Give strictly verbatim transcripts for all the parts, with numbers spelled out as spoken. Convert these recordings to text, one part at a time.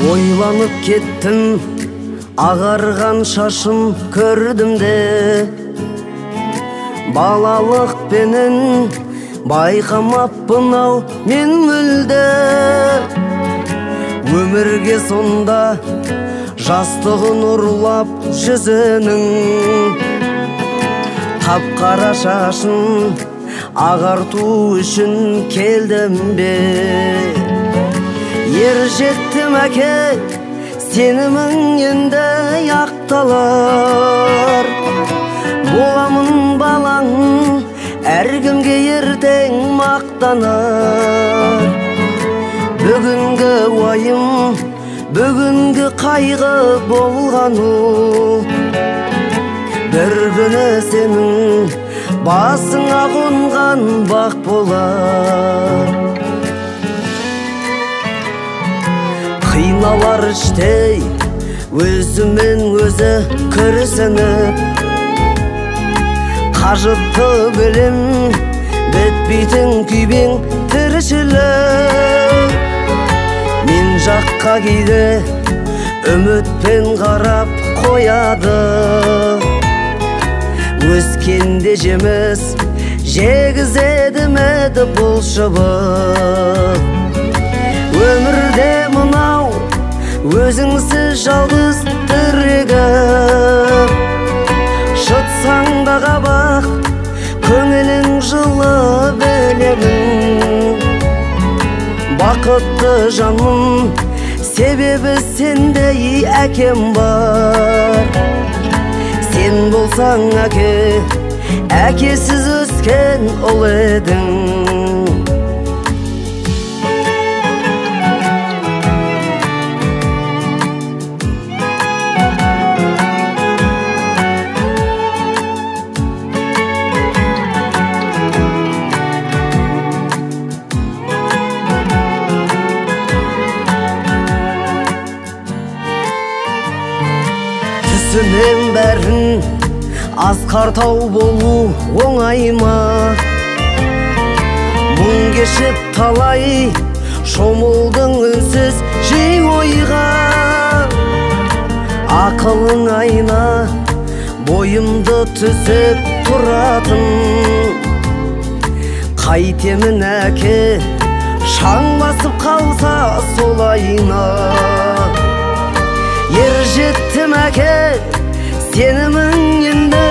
Ойланып кеттім, ағарған шашым көрдім де, балалықпенен байқамаппын ау мен мүлде. Өмірге сонда жастығын ұрлап жүзінің, қап-қара шашын ағарту үшін келдім бе. Ер жеттім әке, сенімің енді ақталар. Боламын балаң, әркімге ертең мақтанар. Бүгінгі уайым, бүгінгі қайғы болғану, бір күні сенің басыңа қонған бақ болар. Қиналар іштей өзімен өзі күрсініп, қажытты білем бітпейтін күйбең тіршілік. Мен жаққа кейде үмітпен қарап қояды, өскенде жеміс жегізеді меді бұл шыбық. Өмірде мынау өзіңсіз жалғыз тірегіп, шытсаң да қабақ көңілің жылы білемін. Бақытты жаным, себебі сендей әкем бар. Сен болсаң әке, әкесіз өскен ұл едің. Түсінен бәрін асқартау болу оңай ма? Мұң кешіп талай шомылдың үнсіз жей ойға. Ақылың айна бойымды түзеп тұратын, қайтемін әке шаң басып қалса сол айна. Ер жеттім әке, сенімің енді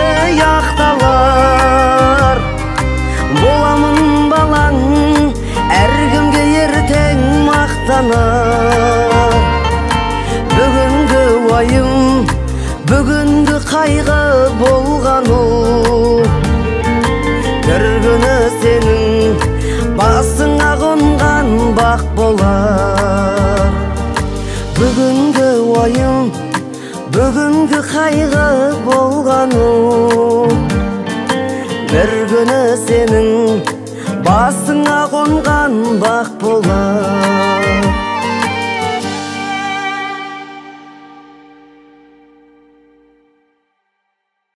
ақталар. Боламын балаң, әркімге ертең мақтанар. Бүгінгі уайым, бүгінгі қайғы болғану, бір күні сенің басыңа қонған бақ болар. Бүгінгі уайым, бүгінгі қайғы болғану, бір күні сен